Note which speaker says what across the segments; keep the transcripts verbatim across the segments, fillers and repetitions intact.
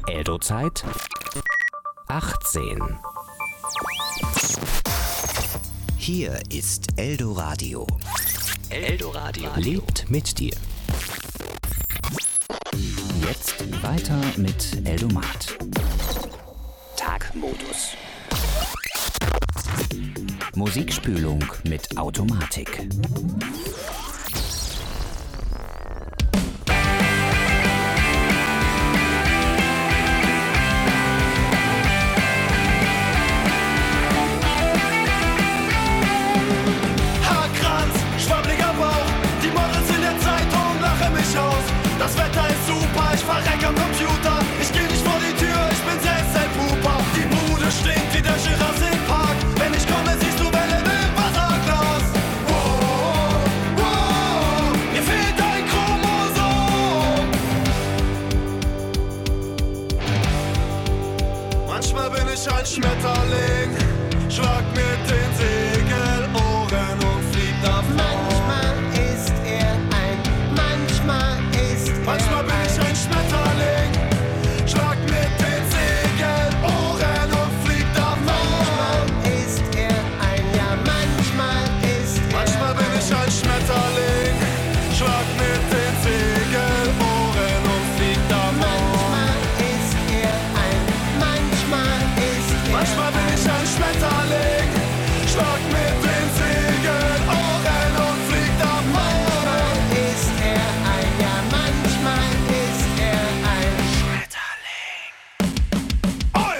Speaker 1: Eldo-Zeit achtzehn.
Speaker 2: Hier ist Eldoradio.
Speaker 1: Eldoradio lebt mit dir. Jetzt weiter mit Eldomat. Tagmodus. Musikspülung mit Automatik.
Speaker 3: Das Wetter ist super, ich verreck am Computer. Ich geh nicht vor die Tür, ich bin selbst ein Puper. Die Bude stinkt wie der Jurassic Park. Wenn ich komme, siehst du Wellen im Wasserglas. Wow, wow, mir fehlt ein Chromosom. Manchmal bin ich ein Schmetterling, schlag mit den Segelohren und flieg davon.
Speaker 4: Manchmal ist er ein, manchmal
Speaker 3: Manchmal bin ich ein Schmetterling, schlag mit den Segelohren und flieg davon.
Speaker 4: Manchmal ist er ein, ja manchmal ist er
Speaker 3: Manchmal bin ich ein Schmetterling, schlag mit den Segelohren und flieg davon.
Speaker 4: Manchmal ist er ein, manchmal ist er
Speaker 3: Manchmal bin ich ein Schmetterling, schlag mit den Segelohren und flieg davon.
Speaker 4: Manchmal ist er ein, ja manchmal ist er ein
Speaker 3: Schmetterling. Oi!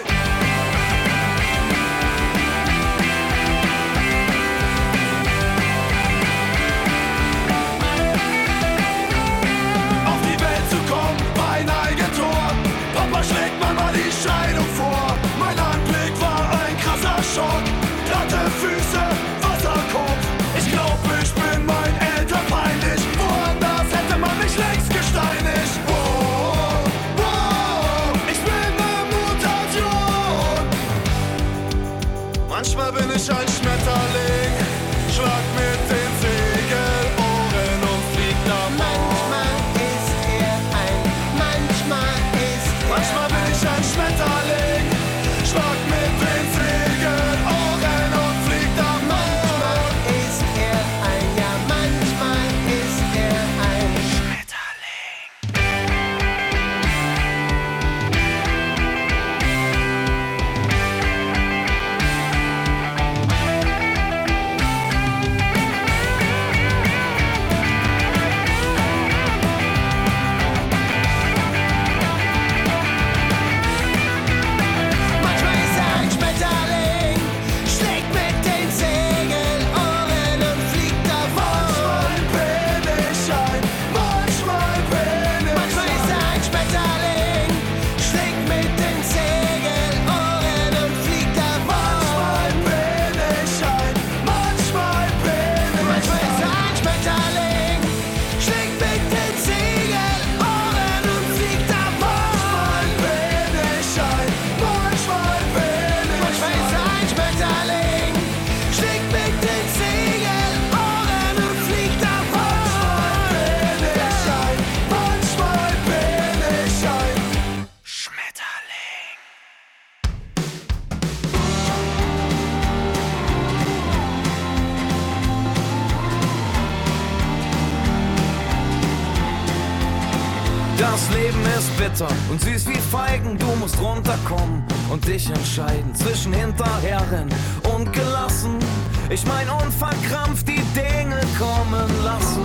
Speaker 3: Auf die Welt zu kommen, war ein Eigentor. Papa schlägt manchmal die Scheidung vor. Mein Anblick war ein krasser Schock. Glatte Füße, Wasserkopf. Ich glaub, ich bin meinen Eltern peinlich. Woanders hätte man mich längst gesteinigt. Wow, wow, ich bin ne Mutation. Manchmal bin ich ein Schmetterling, schlag mit den Segelohren und flieg davon.
Speaker 4: Manchmal ist er ein, manchmal ist er
Speaker 3: Manchmal bin ich ein Schmetterling, schlag mit den Segelohren und flieg davon.
Speaker 4: Manchmal ist er ein, ja manchmal ist er ein
Speaker 3: Schmetterling.
Speaker 4: Manchmal ist er ein Schmetterling, schlägt mit den Segelohren und fliegt davon.
Speaker 3: Manchmal bin ich ein, manchmal bin ich
Speaker 4: Manchmal ist er ein Schmetterling, schlägt mit den Segelohren und fliegt davon.
Speaker 3: bin ich ein, manchmal bin ich
Speaker 4: Manchmal ist er ein Schmetterling, schlägt mit den Segelohren und fliegt davon.
Speaker 3: bin ich ein, manchmal bin ich
Speaker 4: Manchmal ist er ein Schmetterling, schlägt mit den Segelohren und fliegt davon.
Speaker 3: bin ich ein, manchmal bin ich ein Schmetterling.
Speaker 5: Das Leben ist bitter und süß wie Feigen. Du musst runterkommen und dich entscheiden zwischen hinterherrennen und gelassen. Ich mein unverkrampft die Dinge kommen lassen.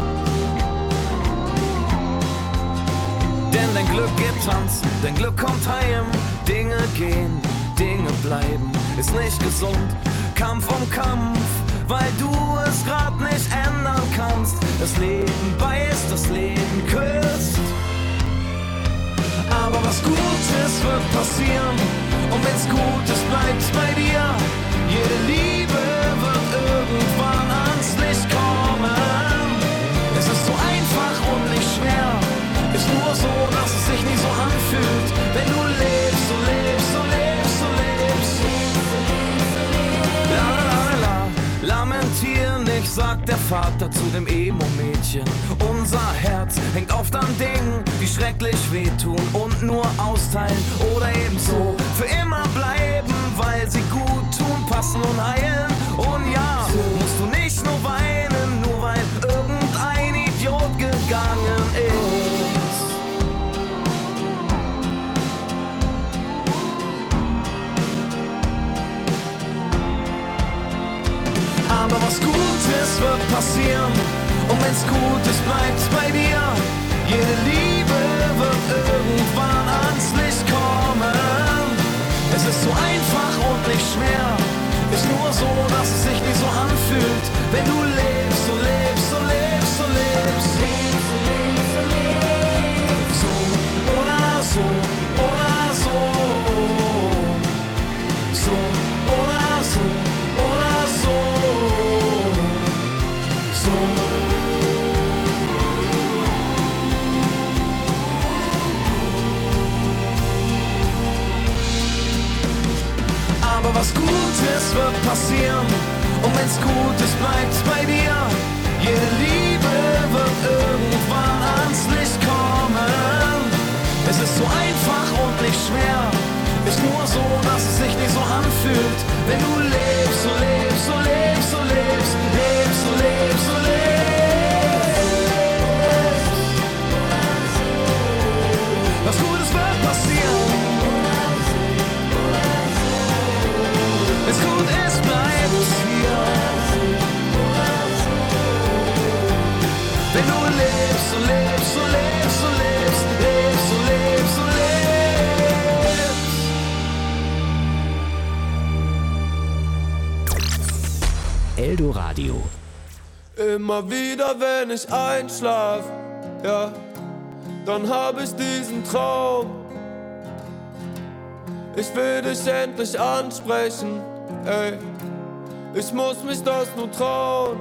Speaker 5: Denn dein Glück geht tanzen, dein Glück kommt heim. Dinge gehen, Dinge bleiben, ist nicht gesund. Kampf um Kampf, weil du es grad nicht ändern kannst. Das Leben beißt, das Leben küsst. Aber was Gutes wird passieren, und wenn's Gutes bleibt bei dir. Jede Liebe wird irgendwann ans Licht kommen. Es ist so einfach und nicht schwer, ist nur so, dass es sich nie so anfühlt. Wenn du lebst, du lebst, du lebst, du lebst. La la la, lamentier nicht, sagt der Vater zu dem Emo-Mädchen. Unser Herz hängt oft an Dingen, die schrecklich wehtun und nur austeilen oder eben so für immer bleiben, weil sie gut tun, passen und heilen. Und ja, musst du nicht nur weinen, nur weil irgendein Idiot gegangen ist. Aber was Gutes wird passieren, und wenn's gut ist, bleibt's bei dir. Jede Liebe wird irgendwann ans Licht kommen. Es ist so einfach und nicht schwer, ist nur so, dass es sich nicht so anfühlt. Wenn du lebst, so lebst, so lebst, so lebst. So oder so, oder so. So oder so, oder so. So. Aber was Gutes wird passieren, und wenn's gut ist, bleibt's bei dir. Jede Liebe wird irgendwann ans Licht kommen. Es ist so einfach und nicht schwer, ist nur so, dass es sich nicht so anfühlt. Wenn du lebst, so lebst, so lebst, so lebst, lebst, so lebst, so lebst. Was Gutes wird passieren. Wenn's gut ist, bleibt's hier. Wenn du lebst, so lebst, so lebst, so lebst, lebst, so lebst, so lebst.
Speaker 1: Eldoradio.
Speaker 3: Immer wieder, wenn ich einschlaf, ja, dann hab ich diesen Traum. Ich will dich endlich ansprechen, ey, ich muss mich das nur trauen.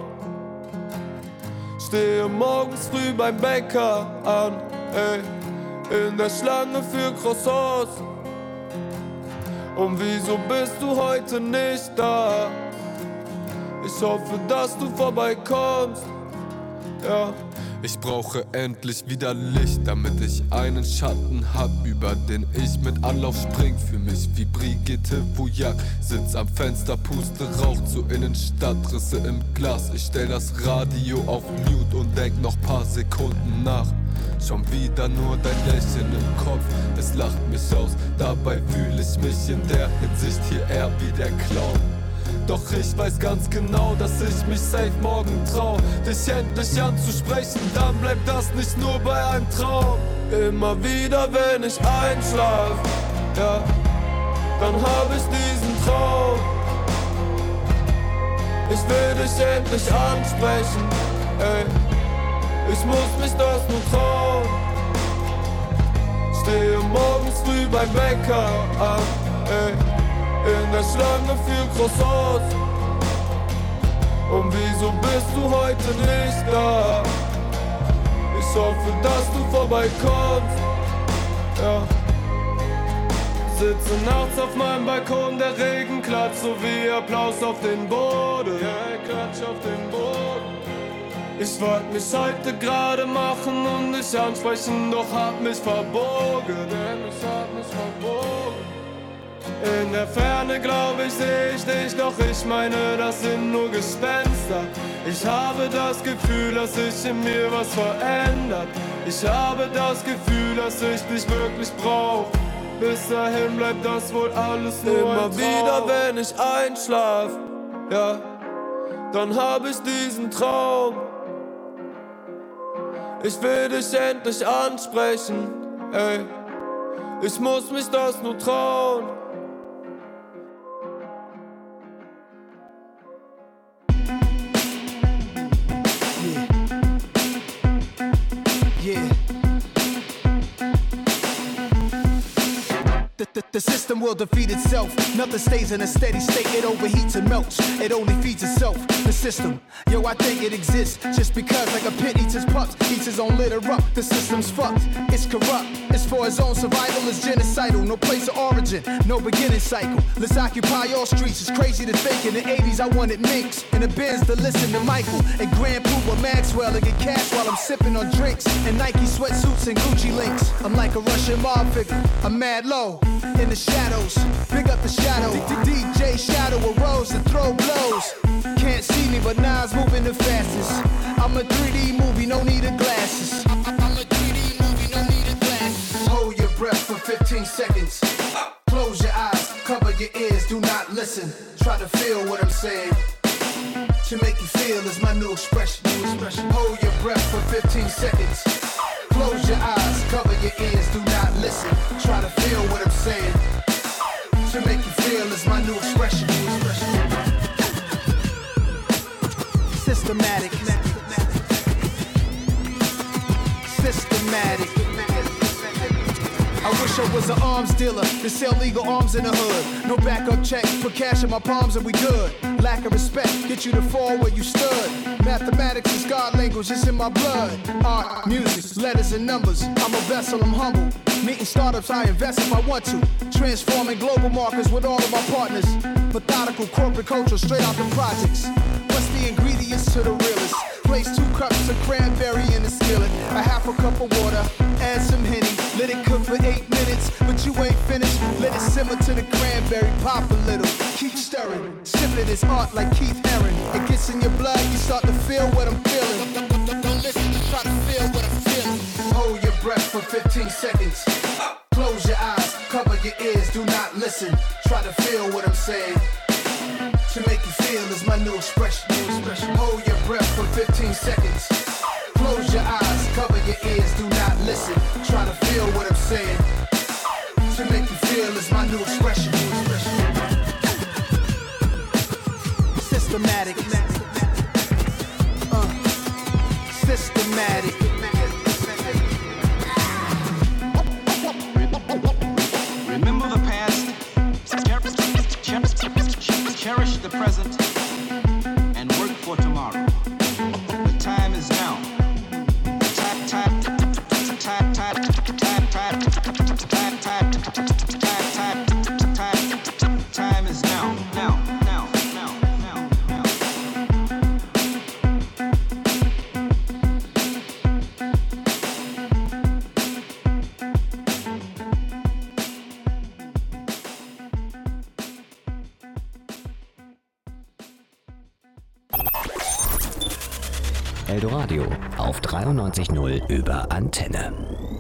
Speaker 3: Stehe morgens früh beim Bäcker an, ey, in der Schlange für Croissants. Und wieso bist du heute nicht da? Ich hoffe, dass du vorbeikommst, ja.
Speaker 6: Ich brauche endlich wieder Licht, damit ich einen Schatten hab, über den ich mit Anlauf spring. Für mich wie Brigitte Bouillac, sitz am Fenster, puste Rauch zur Innenstadt, Risse im Glas. Ich stell das Radio auf Mute und denk noch paar Sekunden nach. Schon wieder nur dein Lächeln im Kopf, es lacht mich aus. Dabei fühl ich mich in der Hinsicht hier eher wie der Clown. Doch ich weiß ganz genau, dass ich mich safe morgen trau, dich endlich anzusprechen, dann bleibt das nicht nur bei einem Traum. Immer wieder, wenn ich einschlaf, ja, dann hab ich diesen Traum. Ich will dich endlich ansprechen, ey, ich muss mich das nur trauen. Stehe morgens früh beim Bäcker an, ey, in der Schlange für Croissants. Und wieso bist du heute nicht da? Ich hoffe, dass du vorbeikommst, ja. Sitze nachts auf meinem Balkon, der Regen klatscht so wie Applaus auf den Boden. Ja, ich klatsch auf den Boden. Ich wollte mich heute gerade machen und dich ansprechen, doch hab mich verbogen, denn ich hab mich verbogen. In der Ferne, glaub ich, seh ich dich, doch ich meine, das sind nur Gespenster. Ich habe das Gefühl, dass sich in mir was verändert. Ich habe das Gefühl, dass ich dich wirklich brauch. Bis dahin bleibt das wohl alles nur immer ein Traum. Wieder, wenn ich einschlaf, ja, dann hab ich diesen Traum. Ich will dich endlich ansprechen, ey, ich muss mich das nur trauen.
Speaker 4: The system will defeat itself. Nothing stays in a steady state. It overheats and melts. It only feeds itself. The system, yo, I think it exists just because, like a pit eats his pups, eats his own litter up. The system's fucked. It's corrupt. It's for his own survival. It's genocidal. No place of origin. No beginning cycle. Let's occupy all streets. It's crazy to think. In the eighties, I wanted minks and the Benz to listen to Michael and Grand Poopa Maxwell and get cash while I'm sipping on drinks and Nike sweatsuits and Gucci links. I'm like a Russian mob figure. I'm mad low in the shadows. Big up the shadow. D J Shadow arose to throw blows. Can't see me, but Nas moving the fastest. I'm a three D movie, no need of glasses. I'm a three D movie, no need of glasses. Hold your breath for fifteen seconds. Close your eyes, cover your ears, do not listen. Try to feel what I'm saying. To make you feel is my new expression. Hold your breath for fifteen seconds. Close your eyes, cover your ears, do not listen. Try to feel what I'm saying. To make you feel is my new expression. Systematic. Systematic. I wish I was an arms dealer to sell legal arms in the hood. No backup check, put cash in my palms and we good. Lack of respect, get you to fall where you stood. Mathematics is God language, it's in my blood. Art, music, letters and numbers. I'm a vessel, I'm humble. Meeting startups, I invest if I want to. Transforming global markets with all of my partners. Methodical corporate culture straight out the projects. What's the ingredients to the realest? Place two cups of cranberry in the skillet. A half a cup of water, add some Henny. Let it cook for eight minutes, but you ain't finished. Let it simmer to the cranberry, pop a little. Keep stirring, sipping is art like Keith Haring. It gets in your blood, you start to feel what I'm feeling. Don't, don't, don't, don't listen, just try to feel what I'm feeling. Hold your breath for fifteen seconds. Close your eyes, cover your ears, do not listen. Try to feel what I'm saying. To make you feel is my new expression. Hold your breath for fifteen seconds. Close your eyes, cover your ears, do not listen. Try to feel what I'm saying. To make you feel is my new expression. Systematic. Uh, systematic.
Speaker 7: Remember the past, cherish the present, and work for tomorrow. The time is now. Time, time, time, time, time, time, time, time, time, time, time is now, now, now, now, now, now.
Speaker 1: Eldoradio auf dreiundneunzig Komma null über Antenne.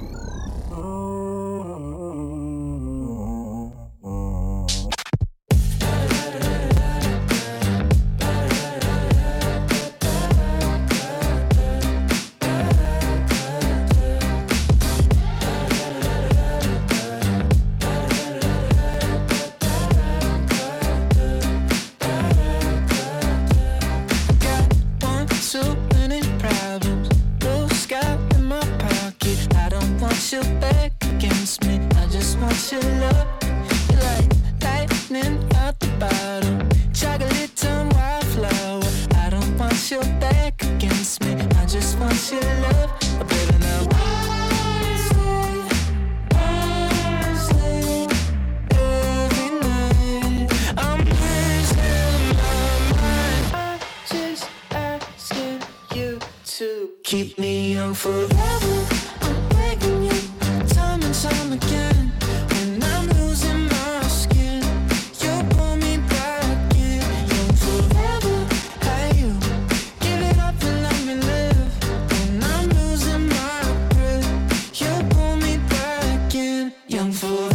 Speaker 5: Keep me young forever. I'm begging you, time and time again. When I'm losing my skin, you pull me back in. Young forever, hey you, give it up and let me live. When I'm losing my breath, you pull me back in. Young forever.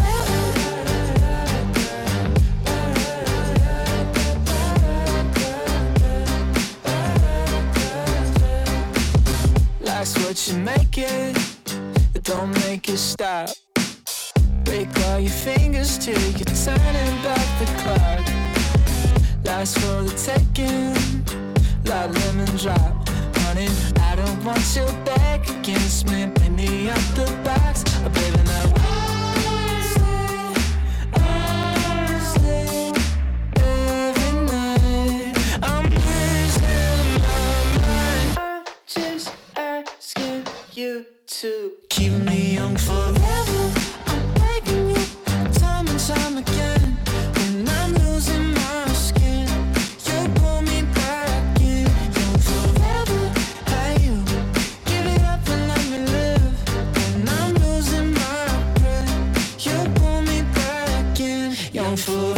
Speaker 5: That's what you make it, but don't make it stop. Break all your fingers till you're turning back the clock. Life's for the taking, like lemon drop. Honey, I don't want you back against me. Pay me out the box, oh, baby, now. Keep me young forever. I'm begging you, time and time again. When I'm losing my skin, you pull me back in. Young forever, are you? Give it up and let me live. When I'm losing my breath, you pull me back in. Young forever.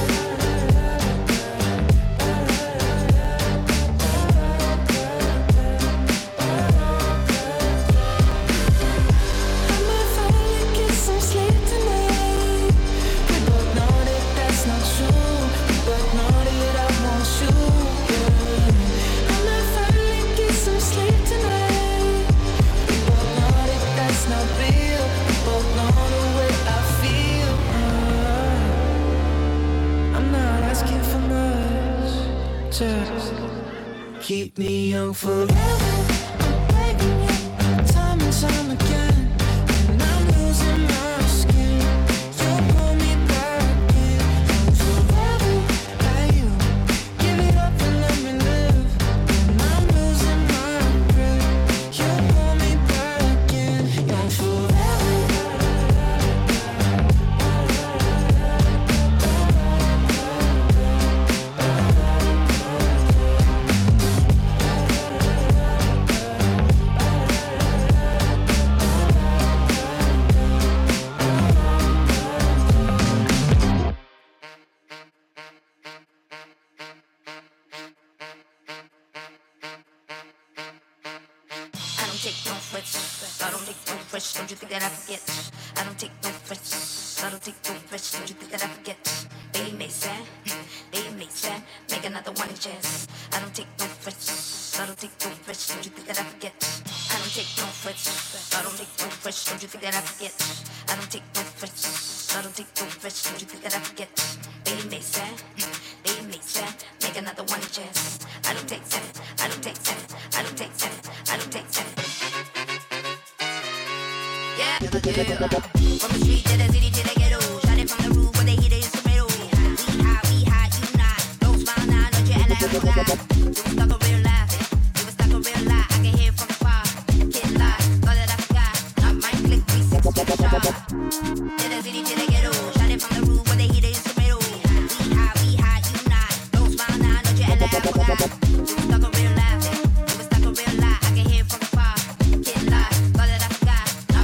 Speaker 5: Keep me young forever. I'm begging you, time and time again. When I'm losing my skin, you pull me back in. Young forever, are you? Give it up and let me live. When I'm losing my breath, you pull me back in. Young forever. Don't you think that I forget? I don't take no threats. I don't take no threats. Don't you think that I forget? They make sad, they make sad. Make another one chance. I don't take no threats. I don't take no threats. Don't you think that I forget? I don't take no threats. I don't take no threats. Don't you think that I forget? I don't take no threats. I don't take no threats. Don't you think that I forget? They make sad, they make sad. Make another one chance. I don't take seven. I don't take seven. I don't take seven. I don't take seven. Yeah, yeah. From the street to the city to the ghetto, shot it from the roof where they hear the instrumental. We high, we high, you not. Don't smile now, don't you act like a guy. You was stuck a real life, you was stuck a real lie. I can hear it from afar, can't lie. Thought that I forgot, not my click, three sixty shot. To the city to the ghetto, shot it from the roof where they hear the instrumental. We high, we high, you not. Don't smile now, don't you act like a guy. You was stuck a real life, you was stuck a real lie. I can hear it from afar, can't lie. Thought that I forgot.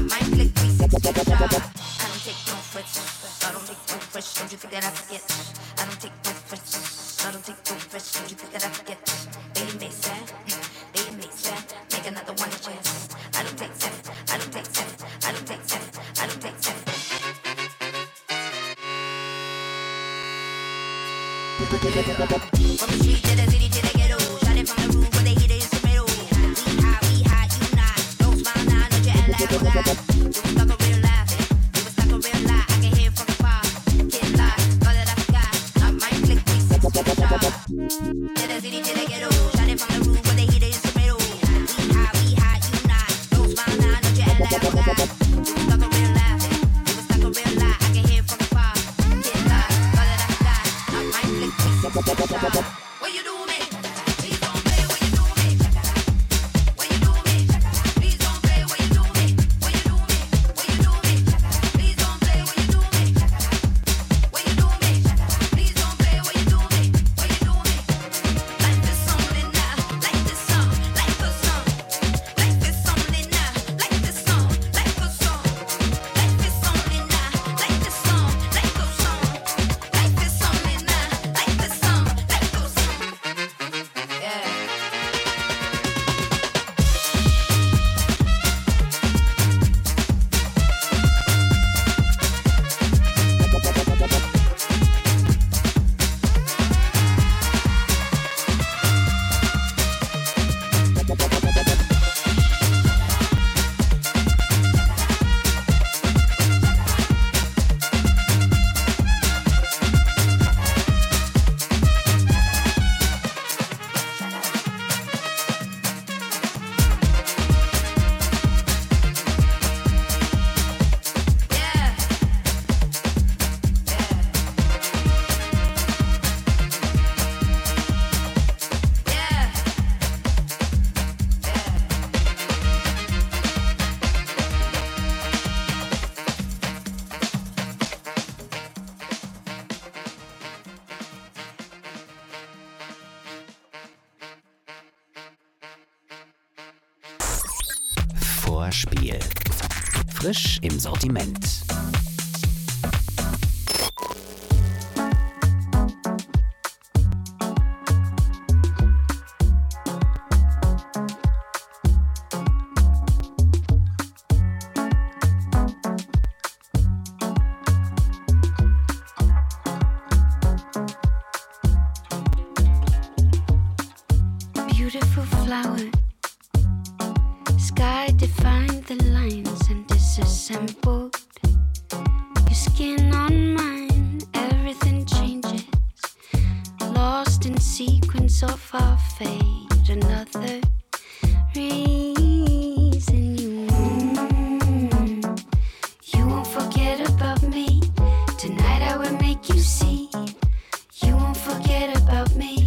Speaker 5: I don't take no threats. I don't take no threats. Don't you think that I forget? I don't take no threats. I don't take no threats. Don't you think that I forget? They make sad. They make sad. Make another one chance. I don't take seven. I don't take seven. I don't take seven. I don't take seven. From the street to the city to the ghetto, shot it from the roof where they hear the instrumental. We high, we high, you not. Don't smile now, don't you act like a guy. You was stuck a real life, you was stuck a real lie. I can hear it from afar, can't lie. Thought that I forgot, not my click, three sixty shot. To the city, to the ghetto, shot it from the roof where they hear the instrumental. We high, we high, you not. Don't smile now, don't you act like a guy. You was stuck a real life, you was stuck a real lie. I can hear it from afar, can't lie. Thought that I forgot, not my click, three sixty shot. What you do, man? Please don't play what you do, man. What you do, man? Please don't play what you do, man. What you do, man? What you do,
Speaker 1: Vorspiel. Frisch im Sortiment.
Speaker 8: Beautiful flower, sky defined the lines and disassembled. Your skin on mine, everything changes. Lost in sequence of our fate, another reason you mm, you won't forget about me. Tonight I will make you see. You won't forget about me.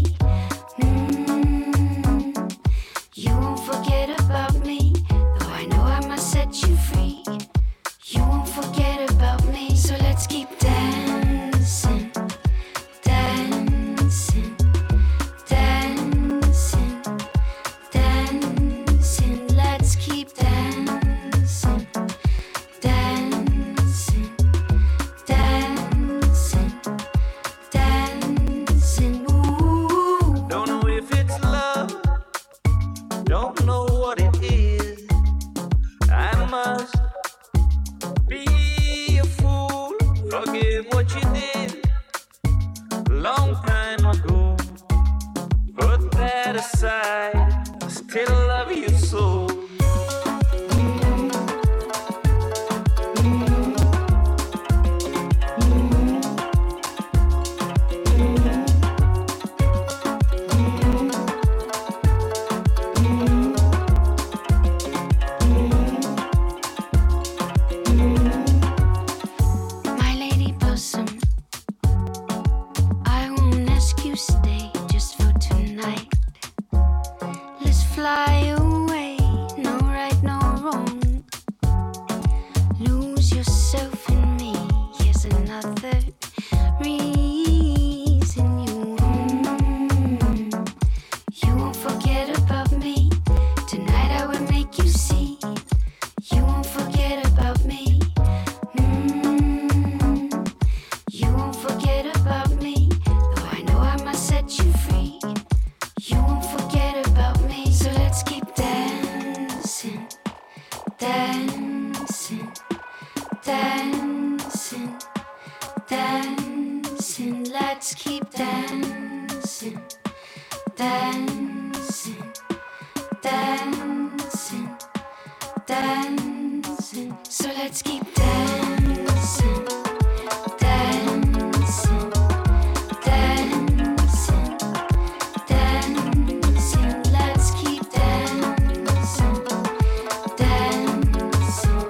Speaker 8: You won't forget about me, though I know I must set you free. You won't forget about me, so let's keep dancing, dancing, dancing, dancing. Let's keep dancing, dancing, dancing, dancing. Ooh.
Speaker 5: Don't know if it's love, don't know what it is. I must be a fool, forget what you did long time ago. Put that aside, I still love you so.
Speaker 8: My lady blossom, I won't ask you stay just for tonight. Let's fly away, no right, no wrong. Lose yourself in me, here's another reason you mm, you won't forget about me. Tonight I will make you see. You won't forget about me. Mm, you won't forget about me, though I know I must set you free. You won't forget about me, so let's keep dancing, dancing, dancing, dancing. Let's keep dancing, dancing, dancing, dancing. So let's keep dancing, dancing, dancing, dancing. Let's keep dancing, dancing,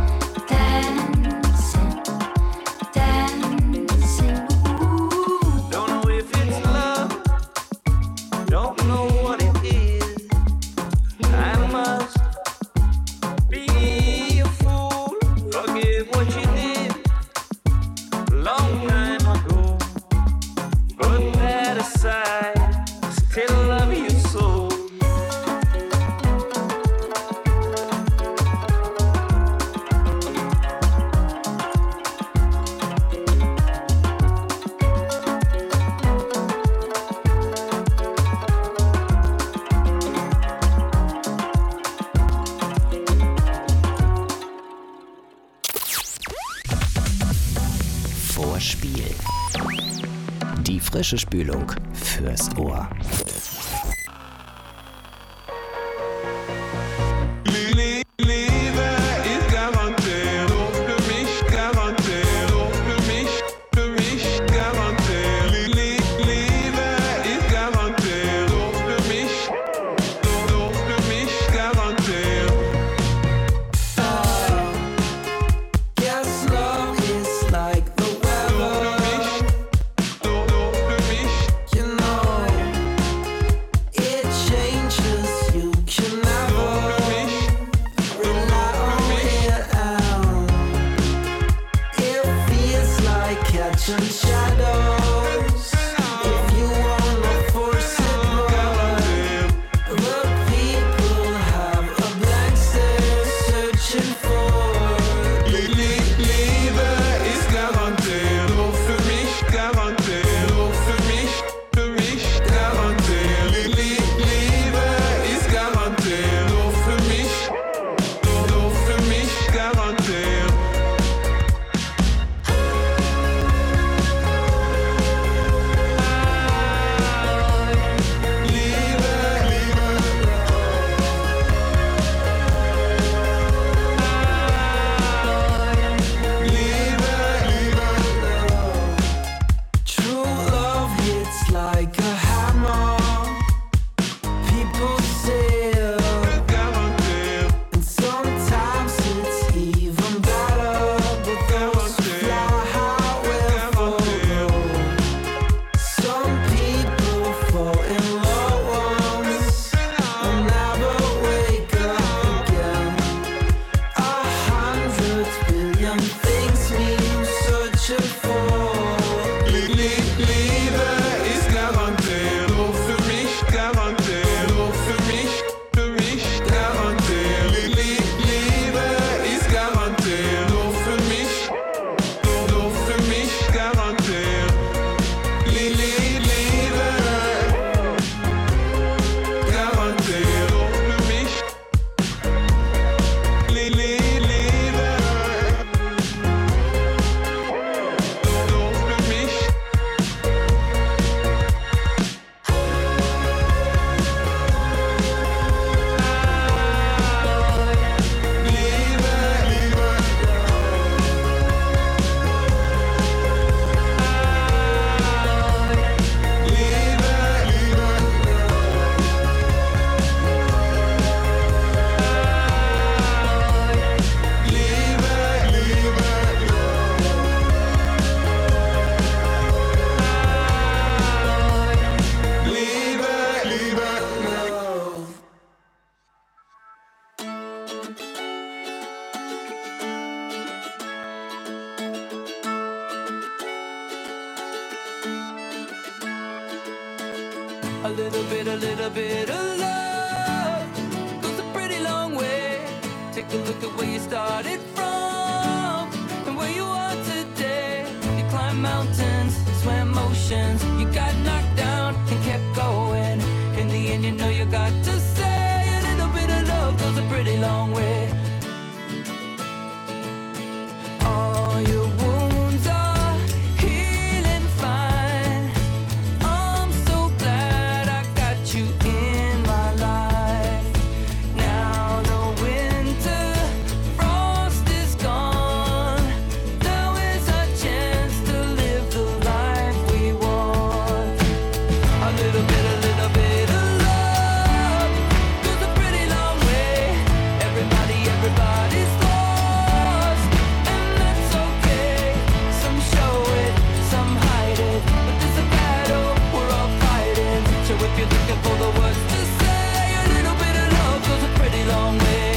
Speaker 8: dancing, dancing. Ooh.
Speaker 5: Don't know if it's love, don't know what it is. I must be a fool, forget what you did long time ago. Put that aside, I still love you so.
Speaker 1: Vorspiel. Die frische Spülung fürs Ohr.
Speaker 9: Liebe ist garantiert, für mich garantiert, für mich, für mich garantiert. Liebe ist garantiert, für mich, für mich garantiert.
Speaker 5: Guess love is like the weather,
Speaker 9: Für mich,
Speaker 5: you know. A little bit, a little bit of love goes a pretty long way. Take a look at where you started from and where you are today. You climbed mountains, swam oceans, you got knocked down and kept going. In the end, you know you got to say a little bit of love goes a pretty long way. All your wounds are healing fine. I'm so glad I got you in my life. Now the winter frost is gone. Now is our chance to live the life we want. A little bit, a little bit of love goes a pretty long way. Everybody, everybody's lost, and that's okay. Some show it, some hide it, but there's a battle we're all fighting. So if you're looking for the words to say, a little bit of love goes a pretty long way.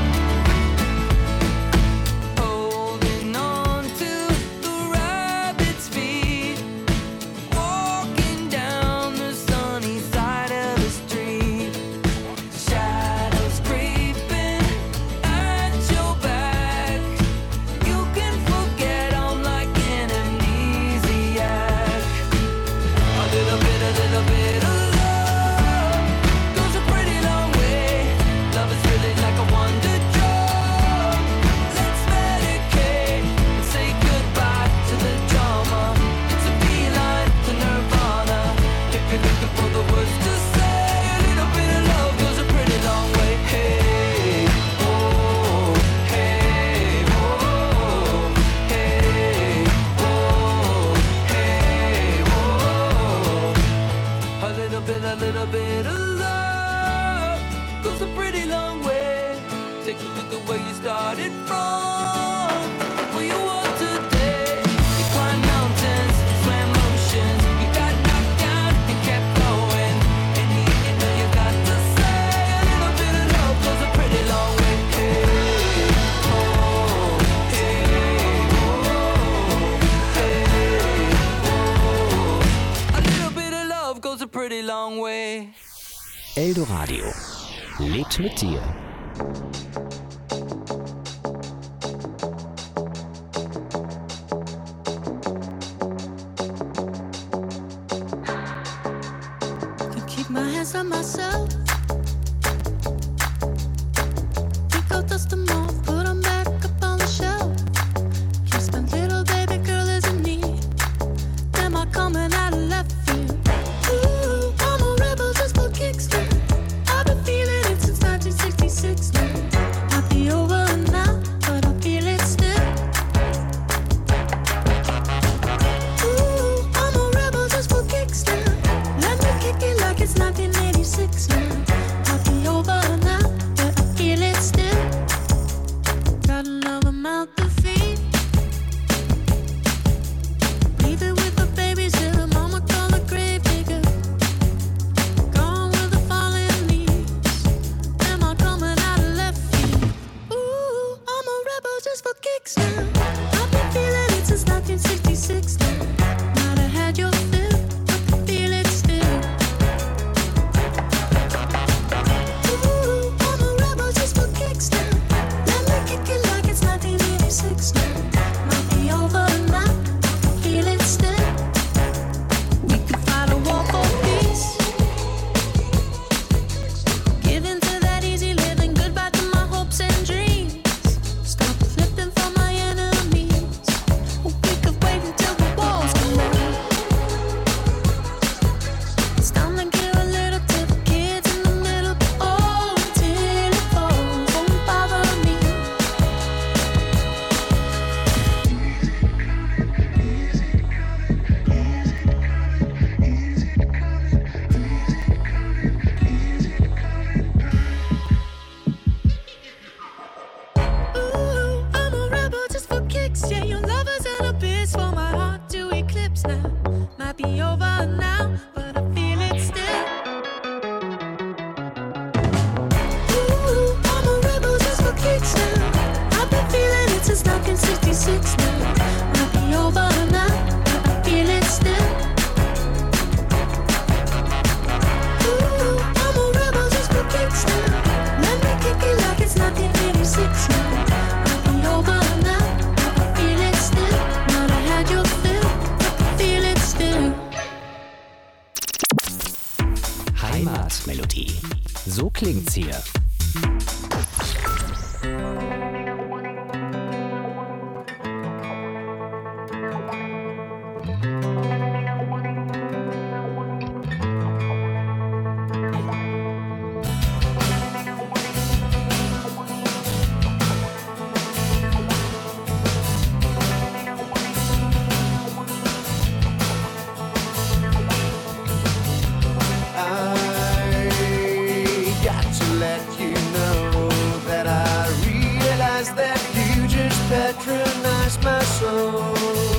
Speaker 5: Holding on to the rabbit's feet, walking down the sunny side of the street. Shadows creeping at your back. You can forget I'm like an amnesiac. A little bit, a little bit of love goes a pretty long way. Love is really like a wonder drug. Let's medicate and say goodbye to the drama. It's a beeline to nirvana. If you're looking for the words to say, a little bit of love goes a pretty long way. Hey, oh, hey, oh, hey, oh, hey, oh. A little bit, a little bit of love goes a pretty long way. Take a look at where you started from, where you are today. You climbed mountains, swam oceans, you got knocked down and kept going. In the end, you know you got to say a little bit of love goes a pretty long way. Hey, oh, hey, oh, hey, oh. A little bit of love goes a pretty long way.
Speaker 1: Eldoradio lebt mit dir.
Speaker 10: To keep my hands on myself. Pick out, dust them off, put them back up on the shelf. Kiss my little baby girl is in need. Am I coming out of left field? Ooh, I'm a rebel just for kicks now. I've been feeling it since nineteen sixty-six now. Might be over now, but I feel it still. Ooh, I'm a rebel just for kicks now. Let me kick it like it's nineteen eighty-six now. Might be over now, but I feel it still. Got another mouth to feed. Leaving with the babies till mama call a grave digger. Gone with the falling leaves. Am I coming out of left field? Ooh, I'm a rebel just for kicks now. I've been feeling it since nineteen sixty-six now. Might have had your fill, but I feel it still. Ooh, I'm a rebel just for kicks now. Let me kick it like it's nineteen eighty-six now. Might be over now, I feel it still. We could fight a war for peace. Give in to that easy living, goodbye to my hopes and dreams. Stop flipping for my enemies. We could wait until the walls come down. It's time to give a little to the kids in the middle. Oh, until it falls, won't bother me. Ooh, I'm a rebel just for kicks. Yeah, your lovers and a bitch for my heart to eclipse now. Might be over now, but I feel it still. Ooh, I'm a rebel just for kicks now. I've been feeling it since nineteen sixty-six now. Might be over now, but I feel it still.
Speaker 1: So klingt's hier.
Speaker 5: Patronize my soul,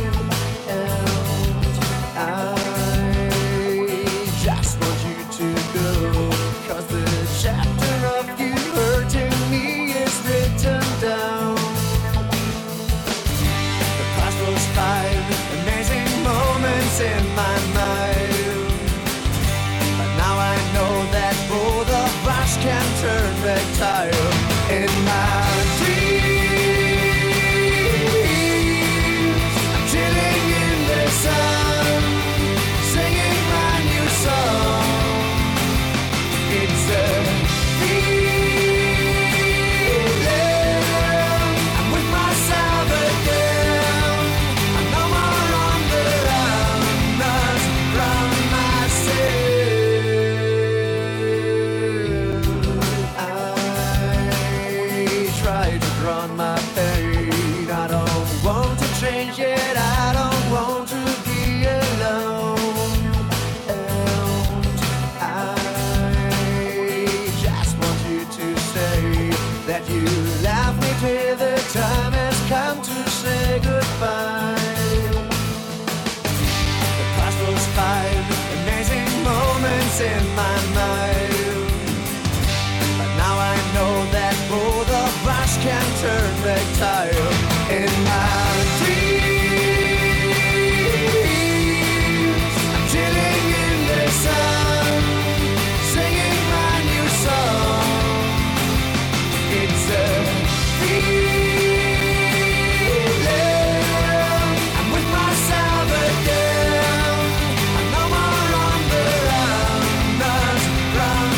Speaker 5: and I just want you to go, 'cause the chapter of you hurting me is written down. The past was five amazing moments in my mind, but now I know that both of us can turn reptile in my dreams. Sun, singing my new song. It's a feeling. I'm with myself again. I'm no more on the run, not from myself. I try to drown my pain. I don't want to change it. I don't want to that you love me till the time has come to say goodbye. The past was five amazing moments in my mind, but now I know that both of us can turn reptile in my dreams. I'm chilling in the sun, singing my new song. It's a feeling. I'm with myself again. I'm no more on the run, not from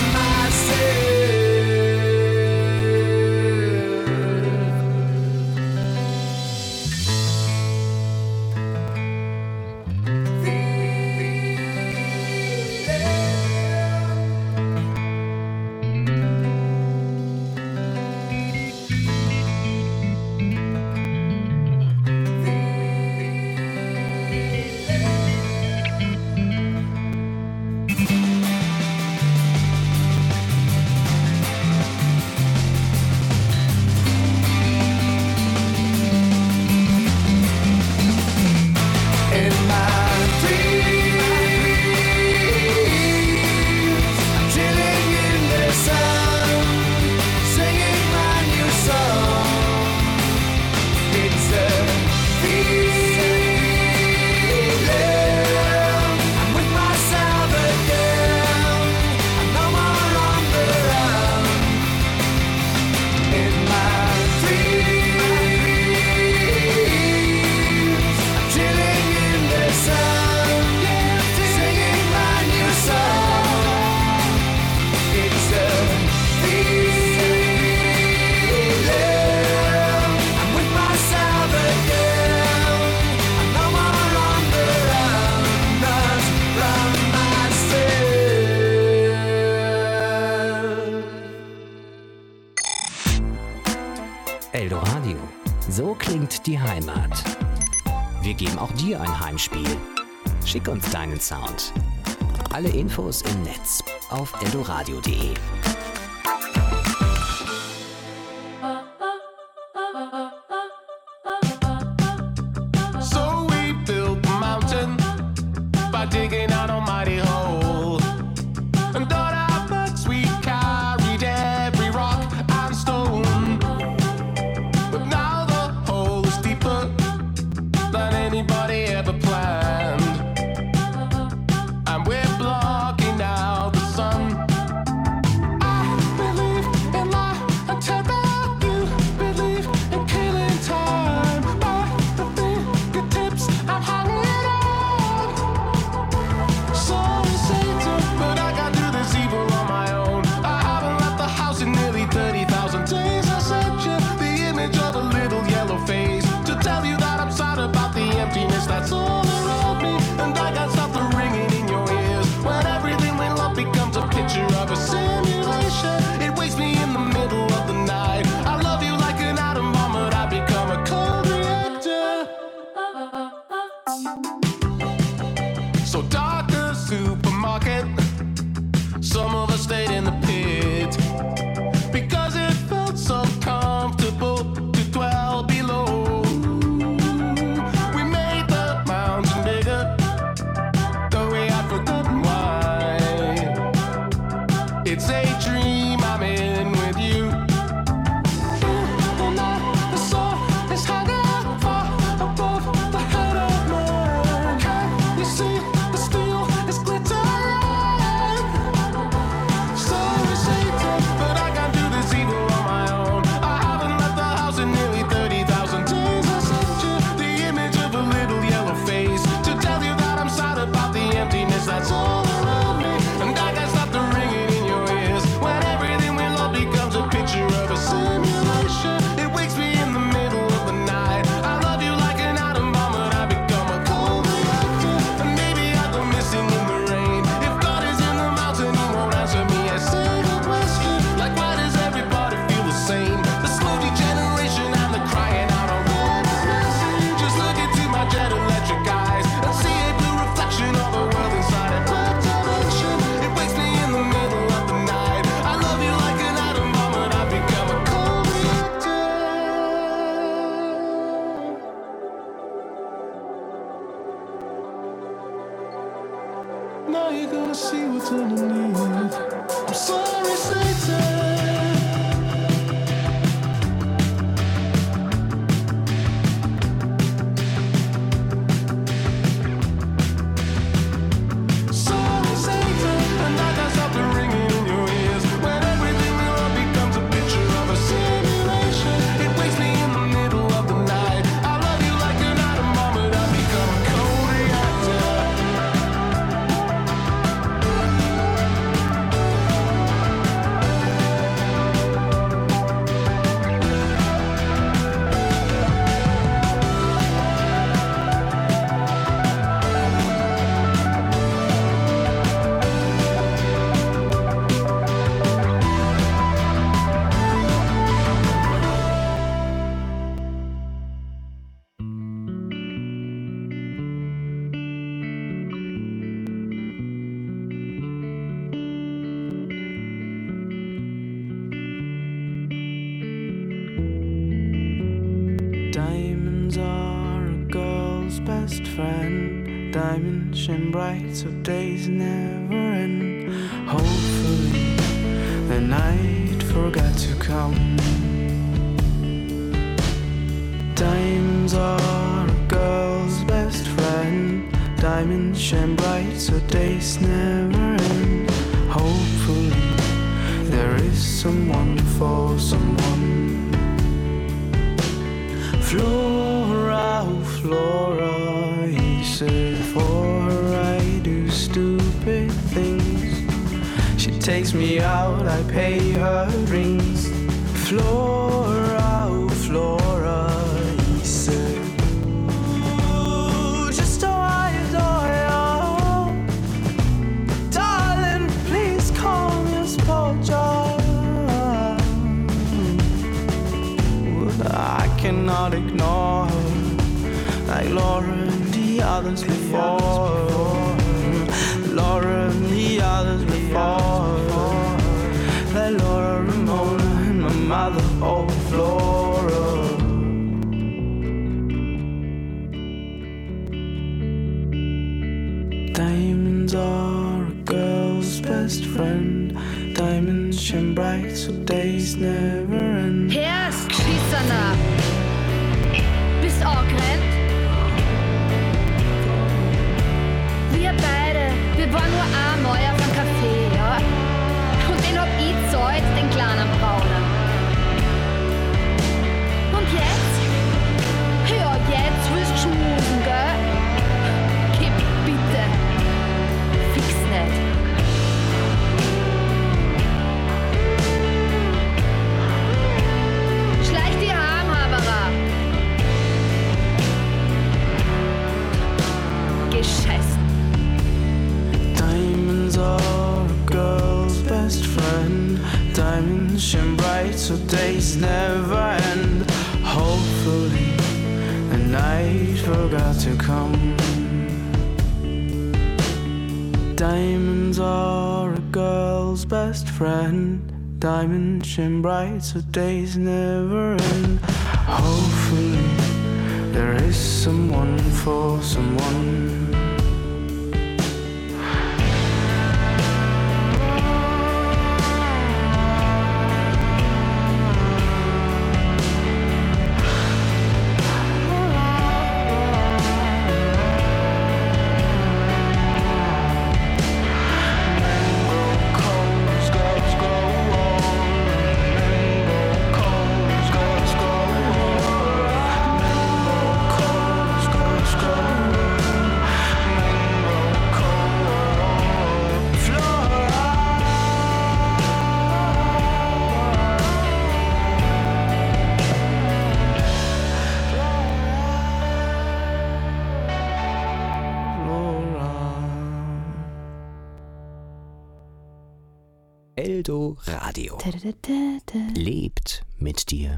Speaker 1: Eldoradio. So klingt die Heimat. Wir geben auch dir ein Heimspiel. Schick uns deinen Sound. Alle Infos im Netz auf eldoradio punkt de.
Speaker 11: So we built a mountain by digging out a mighty hole. And on our backs we carried every rock and stone. But now the hole is deeper than anybody ever planned. And we're blocking out the sun. I believe in life until you believe in killing time. By the fingertips I'm hanging on. Now you're gonna see what's underneath. I'm sorry, Satan. Sorry, Satan. And I got something ringing in your ears. When everything we love becomes a picture of a simulation. It wakes me in the middle of the night. I love you like an atom bomb, but I become a cold reactor.
Speaker 12: Diamonds are a girl's best friend. Diamonds shine bright so days never end. Hopefully the night forgot to come. Diamonds are a girl's best friend. Diamonds shine bright so days never end. Hopefully there is someone for someone. Flora, oh Flora, he said, for her I do stupid things. She takes me out, I pay her rings. Flora, oh Flora, he said, ooh, just how I adore you. Darling, please call me a sport job. I cannot ignore her, like Laura and the others before. Laura and the others before. Like Laura, Ramona, and my mother, oh Flora. Diamonds are a girl's best friend. Diamonds shine bright so days never end.
Speaker 13: Herrst, Schießerner! Bist angerannt? Wir beide, wir waren nur einmal auf einem Café, ja? Und den hab ich gezahlt, den kleinen Brauner. Und jetzt? Ja, jetzt willst du schmusen, gell? Geh bitte. Fix nicht. Schleich die heim, Haberer. Geschissen.
Speaker 12: Diamonds are a girl's best friend. Diamonds shine bright so days never end. Hopefully the night forgot to come. Diamonds are a girl's best friend. Diamonds shine bright so days never end. Hopefully there is someone for someone.
Speaker 1: Eldo Radio. Lebt mit dir.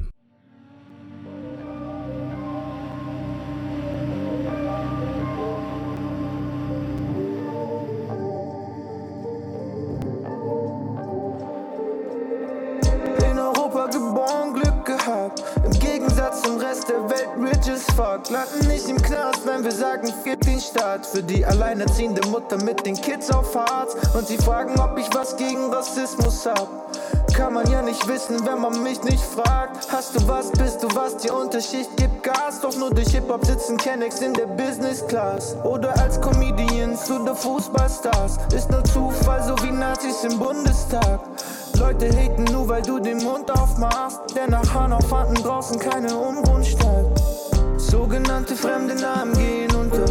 Speaker 14: In Europa geboren, Glück gehabt. Im Gegensatz zum Rest der Welt, rich as fuck.
Speaker 12: York, landen nicht im Knast, wenn wir sagen, gibt den Staat. Für die alleinerziehende Mutter mit den Kids auf Hartz. Und sie fragen, ob ich was gegen Rassismus hab. Kann man ja nicht wissen, wenn man mich nicht fragt. Hast du was, bist du was, die Unterschicht gibt Gas. Doch nur durch Hip-Hop sitzen Kennex in der Business Class. Oder als Comedians oder Fußballstars. Ist nur Zufall, so wie Nazis im Bundestag. Leute haten nur, weil du den Mund aufmachst. Der nach Hanau fanden draußen keine Unruhen statt. Sogenannte fremde Namen gehen unter.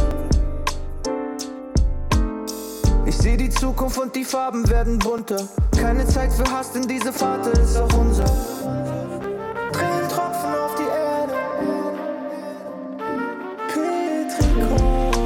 Speaker 12: Ich seh die Zukunft und die Farben werden bunter. Keine Zeit für Hass, denn diese Fahrt ist auch unser. Tränentropfen auf die Erde. Petrichor.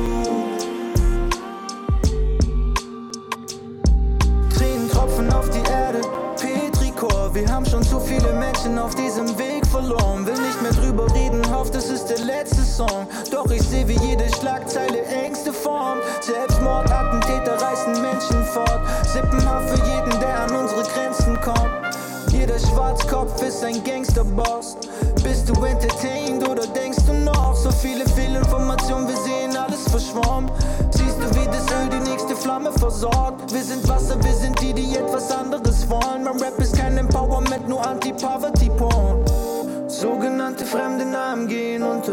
Speaker 12: Tränentropfen auf die Erde. Petrichor. Wir haben schon zu viele Menschen auf diesem Weg verloren. Will nicht mehr drüber reden, hofft, es ist der letzte Song. Doch ich seh, wie jede Schlagzeile Ängste formt. Selbstmord, Attentäter reißen Menschen fort. Sippenhaft für jeden, der an unsere Grenzen kommt. Jeder Schwarzkopf ist ein Gangsterboss. Bist du entertained oder denkst du noch? So viele Fehlinformationen, wir sehen alles verschwommen. Siehst du, wie das Öl die nächste Flamme versorgt? Wir sind Wasser, wir sind die, die etwas anderes wollen. Mein Rap ist kein Empowerment, nur Anti-Poverty-Porn. Sogenannte fremde Namen gehen unter.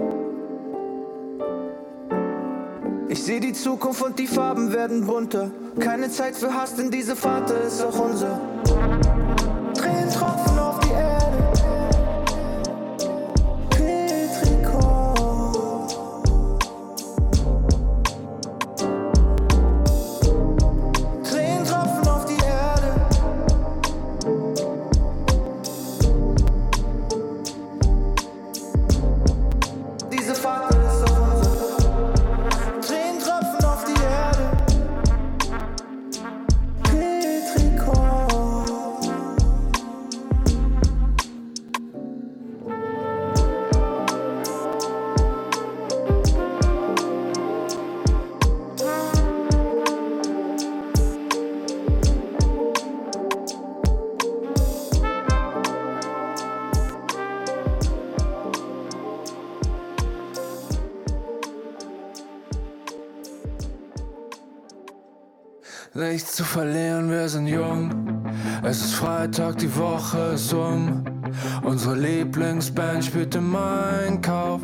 Speaker 12: Ich seh die Zukunft und die Farben werden bunter. Keine Zeit für Hass, denn diese Fahrt ist auch unser. Tränentropfen auf die Erde. Petrichor. Tränentropfen auf die Erde. Diese Fahrt ist auch unser. Tränentropfen auf die Erde. Petrichor.
Speaker 5: Nichts zu verlieren, wir sind jung. Es ist Freitag, die Woche ist um. Unsere Lieblingsband spielt im Einkauf,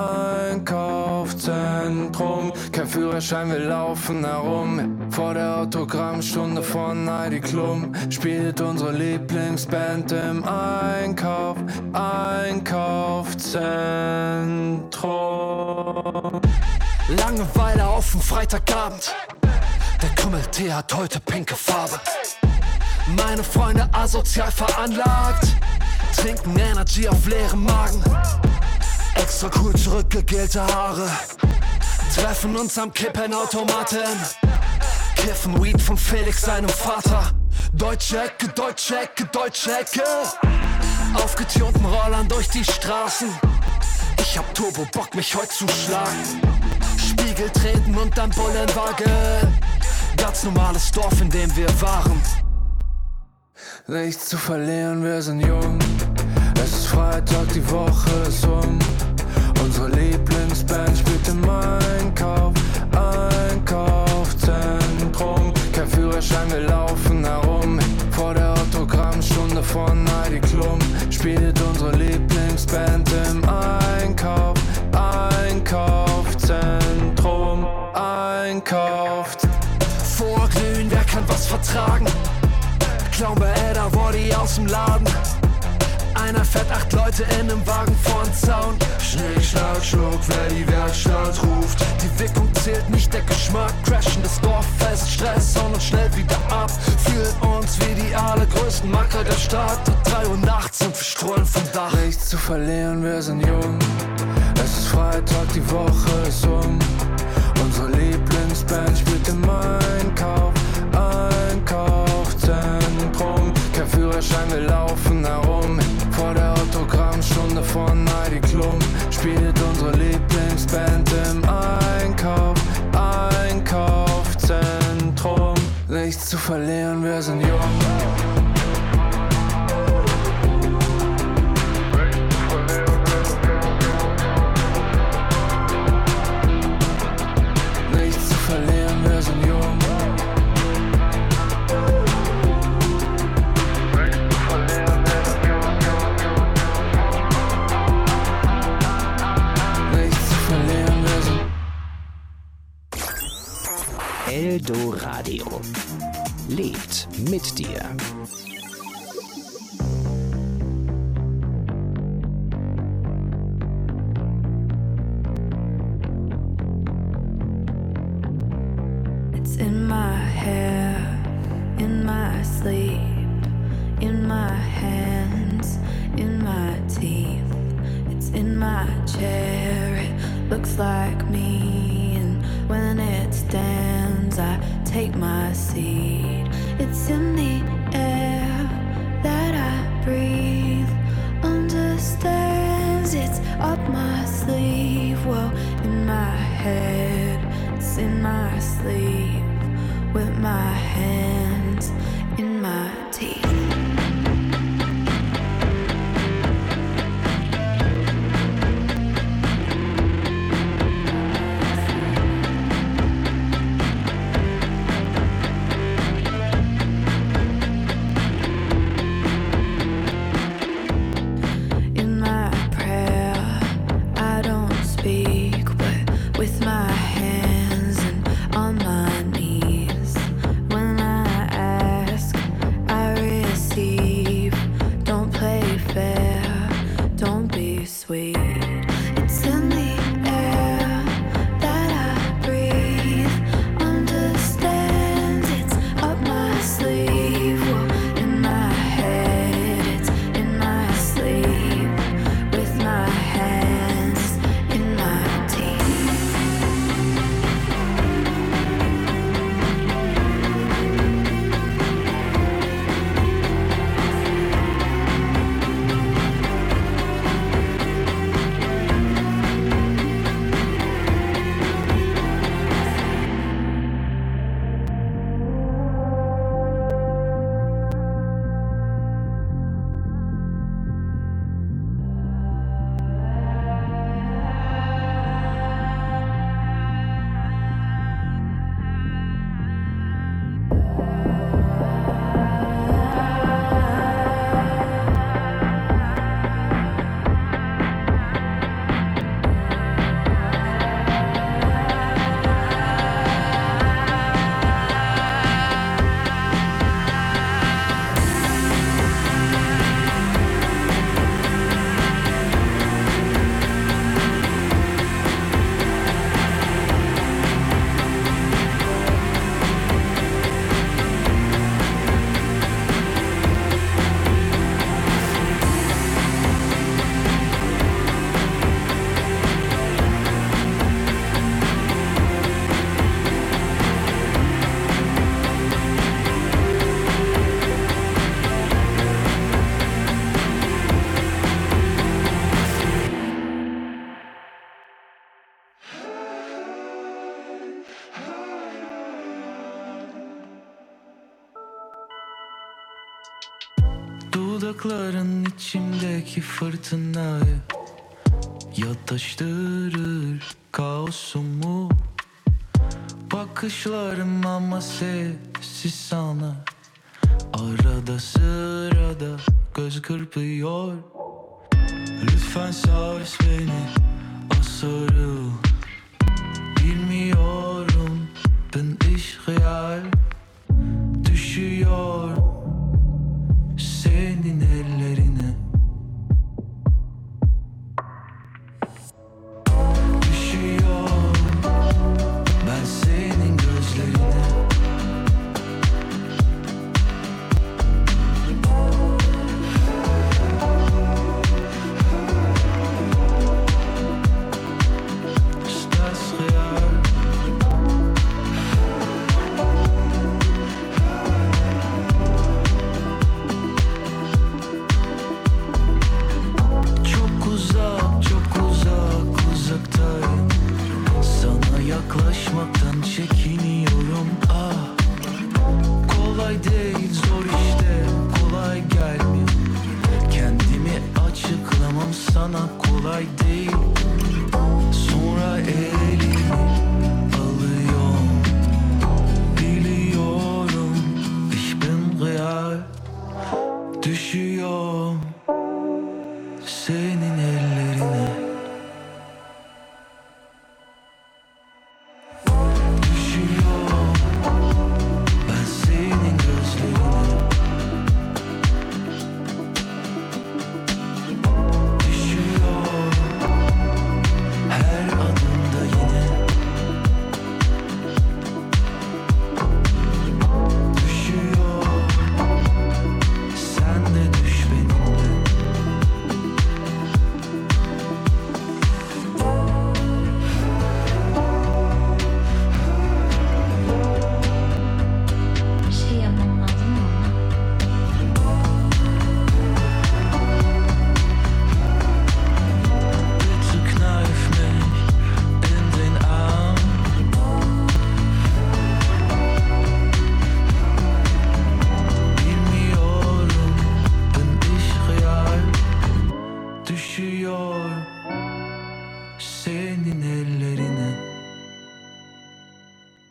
Speaker 5: Einkaufszentrum. Kein Führerschein, wir laufen herum. Vor der Autogrammstunde von Heidi Klum spielt unsere Lieblingsband im Einkauf, Einkaufszentrum.
Speaker 14: Langeweile auf dem Freitagabend. Der Krümeltee hat heute pinke Farbe. Meine Freunde asozial veranlagt, trinken Energy auf leerem Magen. Extra cool zurückgegelte Haare, treffen uns am Kippenautomaten. Kiffen Weed von Felix, seinem Vater. Deutsche Ecke, deutsche Ecke, deutsche Ecke. Aufgetunten Rollern durch die Straßen. Ich hab Turbo Bock, mich heute zu schlagen. Spiegel treten und dann Bullenwagen. Ganz normales Dorf, in dem wir waren.
Speaker 5: Nichts zu verlieren, wir sind jung. Es ist Freitag, die Woche ist um. Unsere Lieblingsband spielt im Einkauf, Einkaufszentrum. Kein Führerschein, wir laufen herum. Vor der Autogrammstunde von Heidi Klum spielt unsere Lieblingsband im Einkauf, Einkaufszentrum, Einkaufszentrum.
Speaker 14: Vorglühen, wer kann was vertragen? Clown bei Edda, Woddy aus dem Laden. Einer fährt acht Leute in einem Wagen vorn Zaun.
Speaker 5: Schnick, schnack, schnuck, wer die Werkstatt ruft.
Speaker 14: Die Wirkung zählt nicht, der Geschmack. Crashen das Dorf fest, Stress, hauen uns schnell wieder ab. Fühlen uns wie die allergrößten Macker der Stadt. Drei Uhr nachts sind wir strollen vom Dach.
Speaker 5: Nichts zu verlieren, wir sind jung. Es ist Freitag, die Woche ist um. Unsere Lieblingsband spielt im Einkauf, Einkaufszentrum. Kein Führerschein, wir laufen herum. Vor der Autogrammstunde von Heidi Klum spielt unsere Lieblingsband im Einkauf, Einkaufszentrum. Nichts zu verlieren, wir sind jung.
Speaker 1: Eldoradio. Lebt mit dir.
Speaker 10: It's in my hair, in my sleep, in my hands, in my teeth. It's in my chair, it looks like me. And when it stands, I take my seat. It's in the air that I breathe, understands. It's up my sleeve, well, in my head. It's in my sleep, with my hands in my teeth.
Speaker 12: Dudakların içimdeki fırtınayı yatıştırır kaosumu. Bakışlarım ama sessiz sana, arada sırada göz kırpıyor. Lütfen sars beni, asarıl. Bilmiyorum ben işgal düşüyor senin ellerine. Düşüyor ben senin gözlerine. Estás real. Çok uzak, çok uzak, uzaktayım.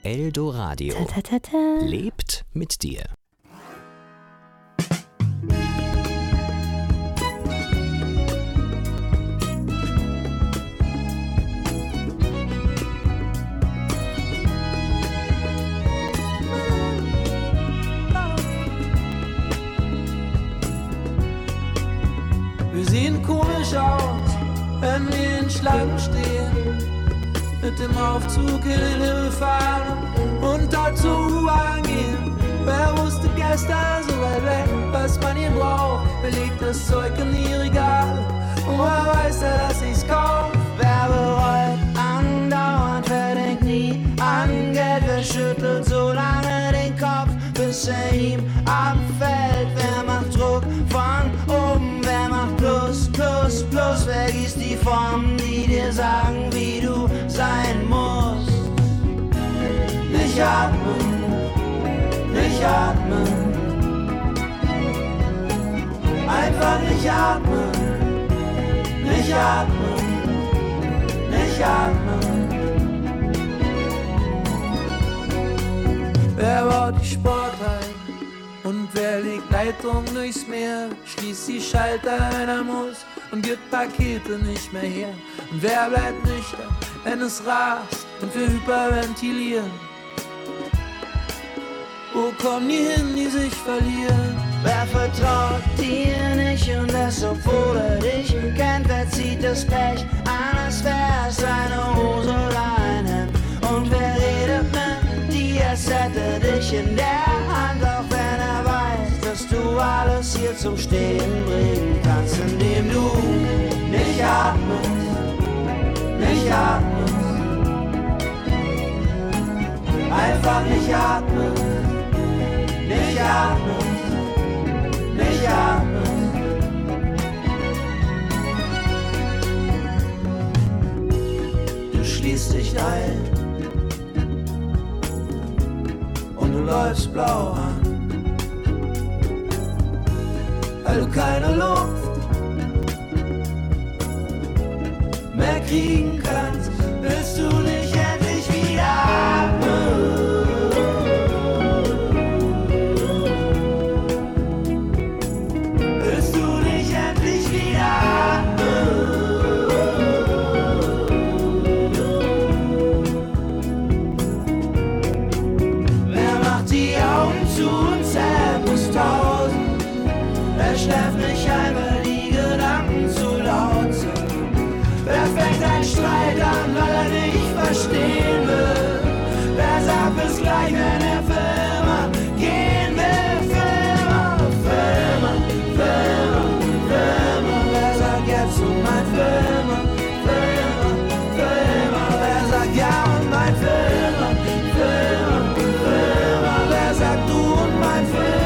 Speaker 1: Eldoradio.
Speaker 13: Ta, ta, ta, ta.
Speaker 1: Lebt mit dir.
Speaker 12: Wir sehen komisch aus, wenn wir in Schlangen stehen, mit dem Aufzug in den Himmel fahren und dort zu U-Bahn gehen. Wer wusste gestern so weit weg, was man hier braucht? Wer legt das Zeug in die Regale? Und wer weiß ja, dass ich's kauf? Wer bereut andauernd, verdenkt nie an Geld? Wer schüttelt so lange den Kopf, bis er ihm abfällt? Wer macht Druck von oben? Wer macht Plus, Plus, Plus? Wer gießt die Formen, die dir sagen, wie du sein musst? Nicht atmen, nicht atmen. Einfach nicht atmen, nicht atmen, nicht atmen. Wer baut die Sporthalle und wer legt Leitung durchs Meer? Schließt die Schalter, wenn er muss und gibt Pakete nicht mehr her. Und wer bleibt nüchtern, wenn es rast und wir hyperventilieren? Wo kommen die hin, die sich verlieren? Wer vertraut dir nicht und das, obwohl er dich kennt? Wer zieht das Pech an, als wär's seine Hose oder ein Hemd? Und wer redet mit dir, als hätte dich in der Hand? Auch wenn er weiß, dass du alles hier zum Stehen bringen kannst, indem du nicht atmest, nicht atmest. Einfach nicht atmest, nicht atmest. Nicht atmen. Du schließt dich ein und du läufst blau an, weil du keine Luft mehr kriegen kannst, willst du nicht endlich wieder atmen. Schläft nicht ein, weil die Gedanken zu laut sind. Wer fängt einen Streit an, weil er nicht verstehen will? Wer sagt bis gleich, wenn er für immer gehen will? Für immer, für immer, für immer, für immer. Wer sagt jetzt und mein für immer, für immer, für immer. Wer sagt ja und mein für immer, für immer, für immer. Wer sagt du und mein für immer?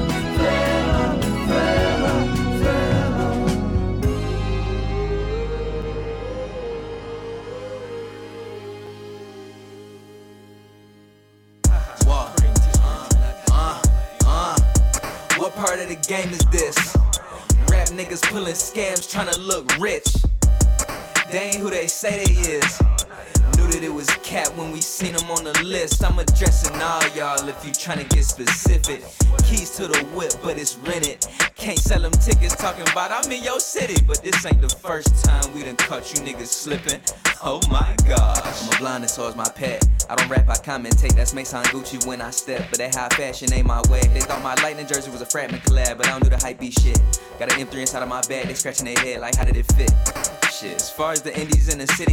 Speaker 15: Part of the game is this. Rap niggas pulling scams trying to look rich. They ain't who they say they is. Knew that it was cap when we seen them on the list. I'm addressing all y'all if you tryna get specific. Keys to the whip, but it's rented. Can't sell them tickets talking about I'm in your city. But this ain't the first time we done caught you niggas slipping. Oh my gosh. I'm a blind, so is my pet. I don't rap, I commentate. That's Mason Gucci when I step. But that high fashion ain't my way. They thought my Lightning jersey was a Fratman collab, but I don't do the hype beat shit. Got an M three inside of my bag, they scratching their head like how did it fit? Shit, as far as the indies in the city